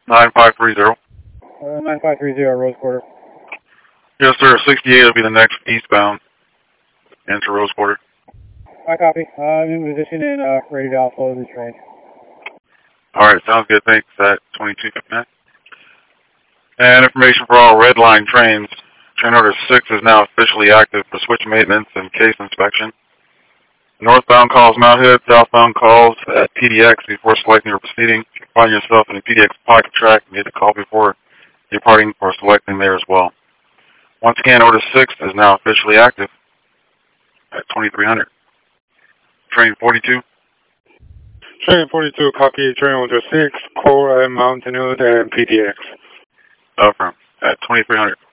9530. 9530 Rose Quarter. Yes, sir. 68 will be the next eastbound into Rose Quarter. I copy. In position and ready to offload the train. All right, sounds good. Thanks. At 22:59. And information for all red line trains. Train order 6 is now officially active for switch maintenance and case inspection. Northbound calls Mount Hood, southbound calls at PDX before selecting or proceeding. If you find yourself in a PDX pocket track, you need to call before departing or selecting there as well. Once again, order 6 is now officially active at 2300. Train 42. Train 42, copy. Train order 6, call at Mountain Hood and PDX. Affirm at 2300.